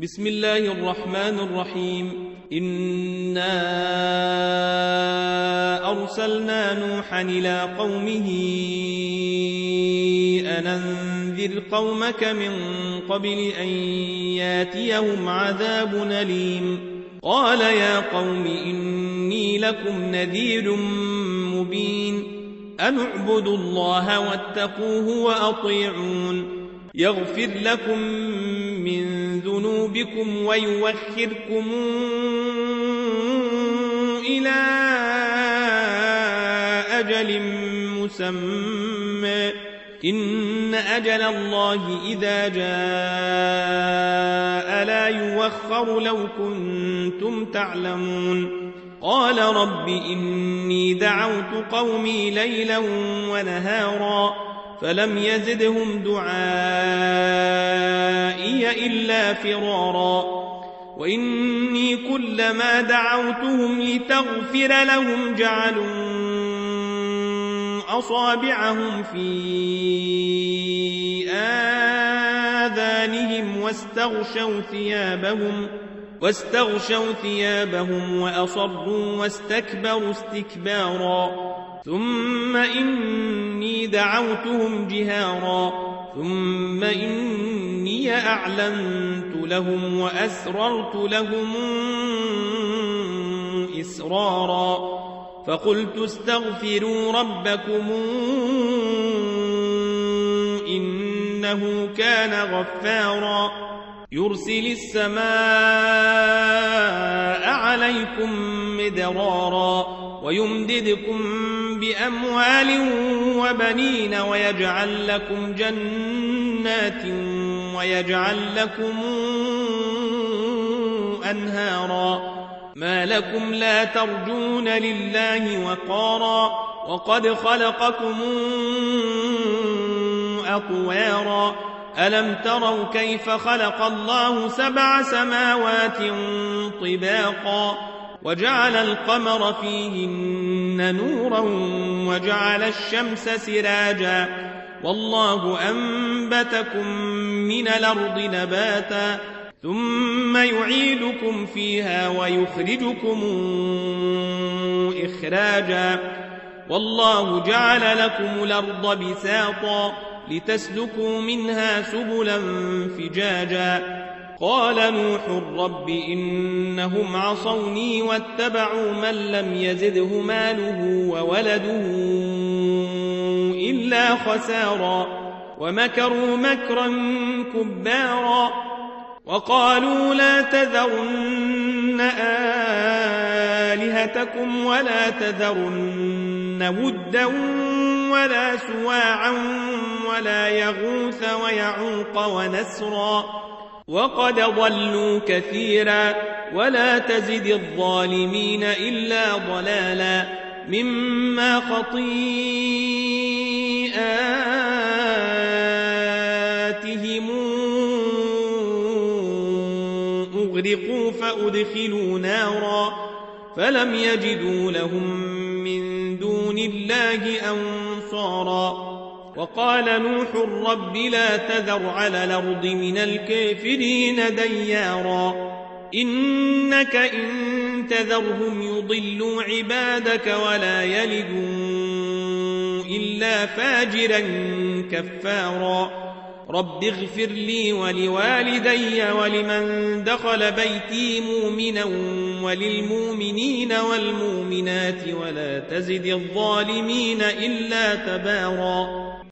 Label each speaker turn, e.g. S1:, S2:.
S1: بسم الله الرحمن الرحيم. إنا أرسلنا نوحا إلى قومه أن أنذر قومك من قبل أن ياتيهم عذاب أليم. قال يا قوم إني لكم نذير مبين. أن اعبدوا الله واتقوه وأطيعون يغفر لكم من ذنوبكم ويوخركم إلى أجل مسمى إن أجل الله إذا جاء لا يوخر لو كنتم تعلمون. قال رب إني دعوت قومي ليلا ونهارا فلم يزدهم دعائي إلا فرارا. وإني كلما دعوتهم لتغفر لهم جعلوا أصابعهم في آذانهم واستغشوا ثيابهم وأصروا واستكبروا استكبارا. ثم إني دعوتهم جهارا ثم إني أعلنت لهم وأسررت لهم إسرارا. فقلت استغفروا ربكم إنه كان غفارا يرسل السماء عليكم مدرارا ويمددكم بأموال وبنين ويجعل لكم جنات ويجعل لكم أنهارا. ما لكم لا ترجون لله وقارا وقد خلقكم أطوارا. ألم تروا كيف خلق الله 7 سماوات طباقا وجعل القمر فيهن نورا وجعل الشمس سراجا والله أنبتكم من الأرض نباتا ثم يعيدكم فيها ويخرجكم إخراجا. والله جعل لكم الأرض بساطا لتسلكوا منها سبلا فجاجا. قال نوح رب إنهم عصوني واتبعوا من لم يزده ماله وولده إلا خسارا ومكروا مكرا كبارا. وقالوا لا تذرن آلهتكم ولا تذرن ودا ولا سواعا ولا يغوث ويعوق ونسرا وقد ضلوا كثيرا ولا تزد الظالمين إلا ضلالا مما خطيئاتهم أغرقوا فأدخلوا نارا فلم يجدوا لهم من دون الله أنصارا. وقال نوح رب لا تذر على الأرض من الكافرين ديارا إنك إن تذرهم يضلوا عبادك ولا يلدوا إلا فاجرا كفارا. رب اغفر لي ولوالدي ولمن دخل بيتي مؤمنا وللمؤمنين والمؤمنات ولا تزد الظالمين إلا تبارا.